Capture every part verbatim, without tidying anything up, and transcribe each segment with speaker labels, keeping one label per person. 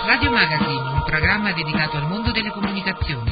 Speaker 1: Radio Magazine, un programma dedicato al mondo delle comunicazioni.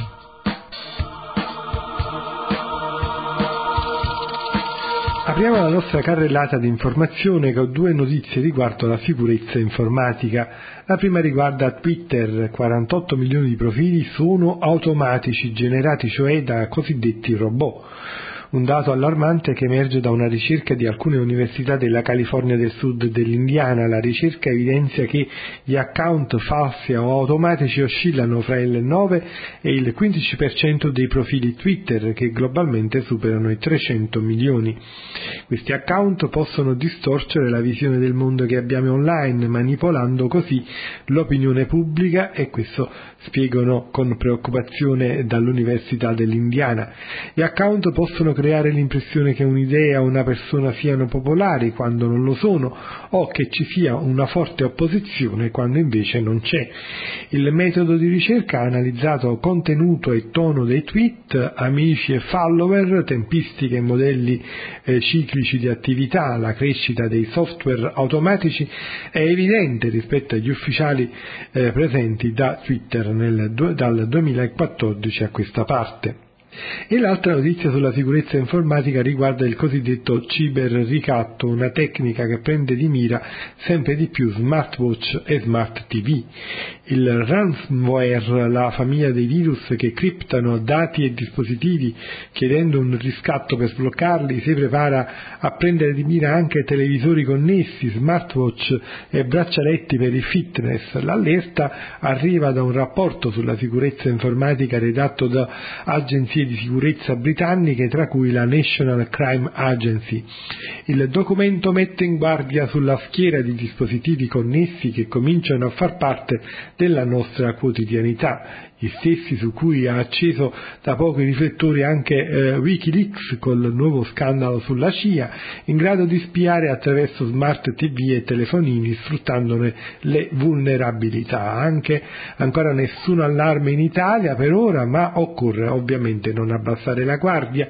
Speaker 2: Apriamo la nostra carrellata di informazione con due notizie riguardo alla sicurezza informatica. La prima riguarda Twitter: quarantotto milioni di profili sono automatici, generati cioè da cosiddetti robot. Un dato allarmante che emerge da una ricerca di alcune università della California del Sud e dell'Indiana. La ricerca evidenzia che gli account falsi o automatici oscillano fra il nove e il quindici per cento dei profili Twitter, che globalmente superano i trecento milioni. Questi account possono distorcere la visione del mondo che abbiamo online, manipolando così l'opinione pubblica, e questo spiegano con preoccupazione dall'Università dell'Indiana. Gli account possono creare l'impressione che un'idea o una persona siano popolari quando non lo sono, o che ci sia una forte opposizione quando invece non c'è. Il metodo di ricerca ha analizzato contenuto e tono dei tweet, amici e follower, tempistiche e modelli eh, ciclici di attività. La crescita dei software automatici è evidente rispetto agli ufficiali eh, presenti da Twitter nel, dal duemilaquattordici a questa parte. E l'altra notizia sulla sicurezza informatica riguarda il cosiddetto ciberricatto, una tecnica che prende di mira sempre di più smartwatch e smart tivù. Il ransomware, la famiglia dei virus che criptano dati e dispositivi chiedendo un riscatto per sbloccarli, si prepara a prendere di mira anche televisori connessi, smartwatch e braccialetti per il fitness. L'allerta arriva da un rapporto sulla sicurezza informatica redatto da agenzie di sicurezza britanniche, tra cui la National Crime Agency. Il documento mette in guardia sulla schiera di dispositivi connessi che cominciano a far parte della nostra quotidianità, gli stessi su cui ha acceso da poco i riflettori anche eh, Wikileaks col nuovo scandalo sulla C I A, in grado di spiare attraverso smart tivù e telefonini, sfruttandone le vulnerabilità. Anche ancora nessun allarme in Italia per ora, ma occorre ovviamente non abbassare la guardia.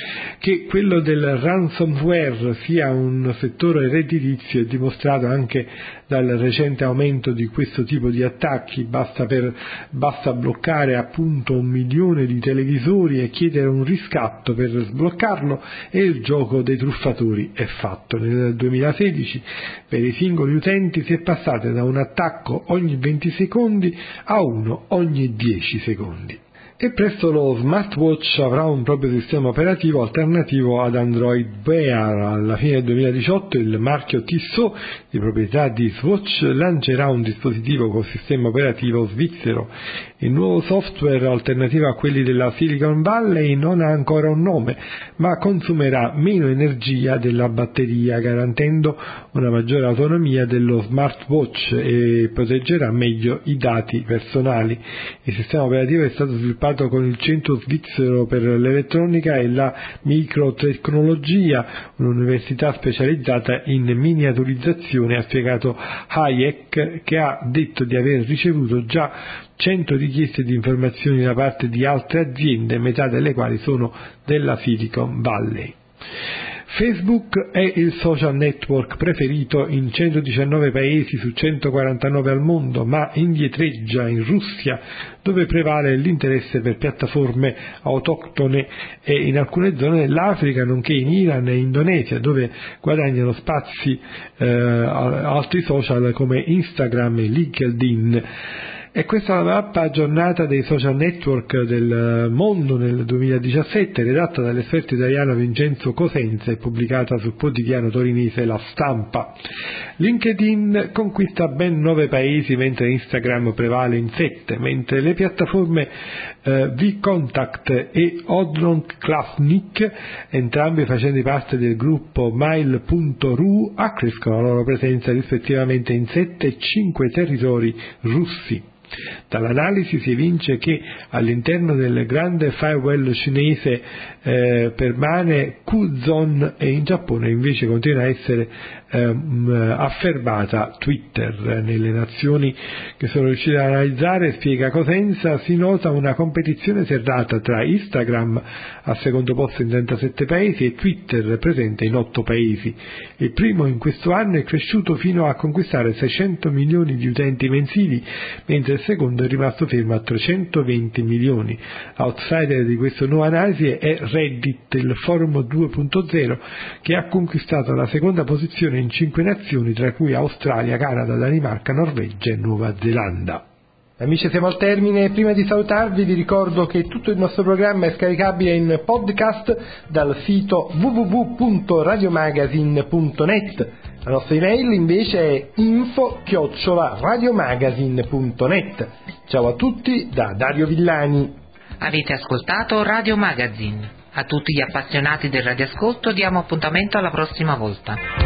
Speaker 2: Che quello del ransomware sia un settore redditizio è dimostrato anche dal recente aumento di questo tipo di attacchi. Basta, per, basta bloccare appunto un milione di televisori e chiedere un riscatto per sbloccarlo e il gioco dei truffatori è fatto. Nel duemilasedici per i singoli utenti si è passati da un attacco ogni venti secondi a uno ogni dieci secondi. E presto lo smartwatch avrà un proprio sistema operativo alternativo ad Android Wear. Alla fine del duemiladiciotto il marchio Tissot, di proprietà di Swatch, lancerà un dispositivo con sistema operativo svizzero. Il nuovo software, alternativo a quelli della Silicon Valley, non ha ancora un nome, ma consumerà meno energia della batteria, garantendo una maggiore autonomia dello smartwatch e proteggerà meglio i dati personali. Il sistema operativo è stato sviluppato con il Centro Svizzero per l'Elettronica e la Microtecnologia, un'università specializzata in miniaturizzazione, ha spiegato Hayek, che ha detto di aver ricevuto già cento richieste di informazioni da parte di altre aziende, metà delle quali sono della Silicon Valley. Facebook è il social network preferito in centodiciannove paesi su centoquarantanove al mondo, ma indietreggia in Russia, dove prevale l'interesse per piattaforme autoctone, e in alcune zone dell'Africa, nonché in Iran e Indonesia, dove guadagnano spazi eh, altri social come Instagram e LinkedIn. E questa è la mappa aggiornata dei social network del mondo nel duemiladiciassette, redatta dall'esperto italiano Vincenzo Cosenza e pubblicata sul quotidiano torinese La Stampa. LinkedIn conquista ben nove paesi, mentre Instagram prevale in sette, mentre le piattaforme eh, VKontakte e Odnoklassnik, entrambe facenti parte del gruppo Mail punto ru, accrescono la loro presenza rispettivamente in sette e cinque territori russi. Dall'analisi si evince che all'interno del grande firewall cinese eh, permane Qzone e in Giappone invece continua a essere eh, affermata Twitter. Nelle nazioni che sono riuscite ad analizzare, spiega Cosenza, si nota una competizione serrata tra Instagram al secondo posto in trentasette paesi e Twitter presente in otto paesi. Il primo in questo anno è cresciuto fino a conquistare seicento milioni di utenti mensili, mentre il secondo è rimasto fermo a trecentoventi milioni. Outsider di questa nuova analisi è Reddit, il forum due punto zero, che ha conquistato la seconda posizione in cinque nazioni, tra cui Australia, Canada, Danimarca, Norvegia e Nuova Zelanda.
Speaker 3: Amici, siamo al termine. Prima di salutarvi vi ricordo che tutto il nostro programma è scaricabile in podcast dal sito w w w punto radiomagazine punto net. La nostra email invece è info chiocciola radiomagazine punto net. Ciao a tutti da Dario Villani.
Speaker 1: Avete ascoltato Radio Magazine. A tutti gli appassionati del radioascolto diamo appuntamento alla prossima volta.